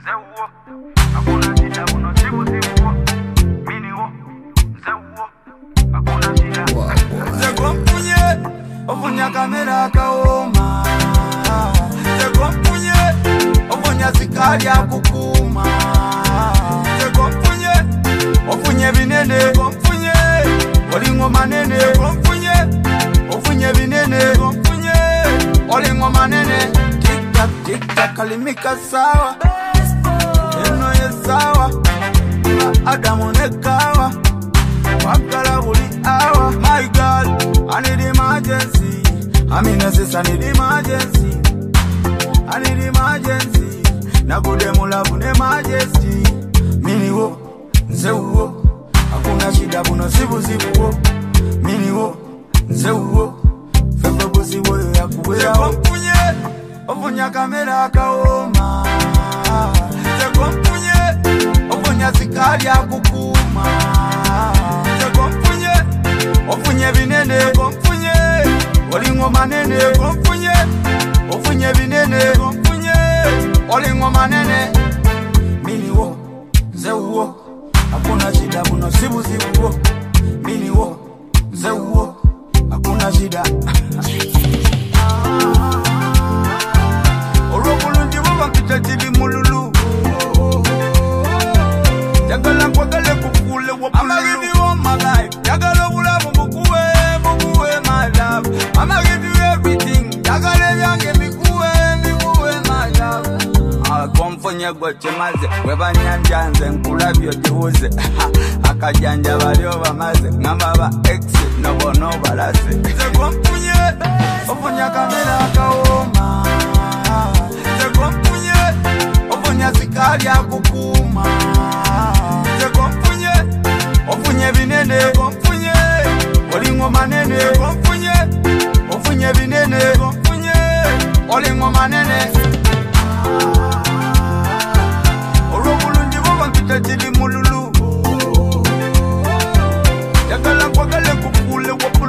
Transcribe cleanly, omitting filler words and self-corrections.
Zewo, hakuna shida unasibu ziwo. Mini wo, zewo, hakuna shida. Zeko mpunye, ofunya kamera akaoma. Zeko mpunye, ofunya sikari akukuma. Zeko mpunye, ofunye binene. Zeko mpunye, olingo manene. Zeko mpunye, ofunye binene. Zeko mpunye, olingo manene. Tik tak kalimika sawa. Eno ye sawa. Adamu nekawa. Wakala buli hour. My girl, I need emergency. I mean, I need emergency. I need emergency. Nakude mulabu ne majesty. Mini wo, nze wo. Hakuna shida buno sibu wo. Mini wo, nze wo. Fefe buzi wo ya kuwea. Zeko mpunye, ofunya kamera akaoma. Zeko mpunye, ofunya sikari akukuma. Zeko mpunye, ofunye binene. Zeko mpunye, olingo manene. Zeko mpunye, ofunye binene. Zeko mpunye, olingo manene. Mini wo, nze wo. Hakuna shida buno sibu wo. Mini wo, nze wo. Hakuna shida. Orokulundi wo kitatibi mululu. Jagala kwagale kukule wo. I'ma give you all my life. Jagala wula mukuwe my love. I'ma give you everything. Jagala yange mikuwe my love. Akomfonya goche maze. Weba nyanjanze nkulabyo diuze. Akajanja balio bamaze. Ngamba ba exit no balase. Zeko mpunye, ofunya kamera akaoma. Zeko mpunye, ofunya sikari akukuma. Zeko mpunye, ofunye binene. Zeko mpunye, olingo manene. Zeko mpunye, ofunye binene. Zeko mpunye, olingo manene. Orokulundi wo kitatibi mululu. Jagala kwagale kukule wo.